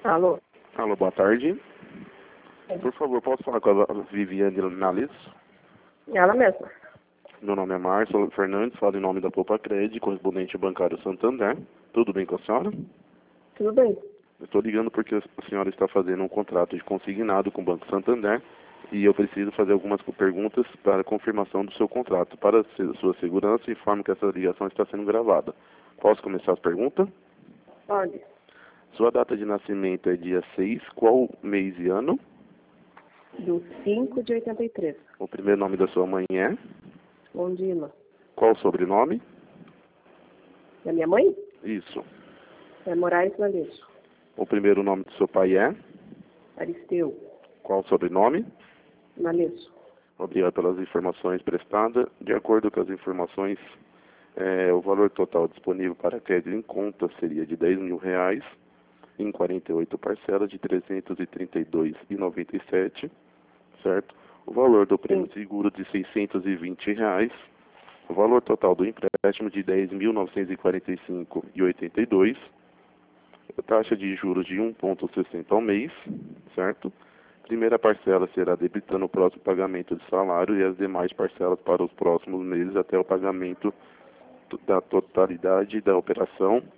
Alô? Alô, boa tarde. Por favor, posso falar com a Viviane Nales? Ela mesma. Meu nome é Márcio Fernandes, falo em nome da Popacred, correspondente bancário Santander. Tudo bem com a senhora? Tudo bem? Eu estou ligando porque a senhora está fazendo um contrato de consignado com o Banco Santander e eu preciso fazer algumas perguntas para confirmação do seu contrato. Para sua segurança, informo que essa ligação está sendo gravada. Posso começar as perguntas? Pode. Sua data de nascimento é dia 6, qual mês e ano? Do 5 de 83. O primeiro nome da sua mãe é? Londrina. Qual o sobrenome? Da minha mãe? Isso. É Moraes Valeixo. O primeiro nome do seu pai é? Aristeu. Qual o sobrenome? Valeixo. Obrigado pelas informações prestadas. De acordo com as informações, o valor total disponível para crédito em conta seria de R$ 10.000, em 48 parcelas de R$ 332,97, certo? O valor do prêmio seguro de R$ 620, o valor total do empréstimo de R$ 10.945,82, taxa de juros de 1,60 ao mês, certo? Primeira parcela será debitada no próximo pagamento de salário e as demais parcelas para os próximos meses até o pagamento da totalidade da operação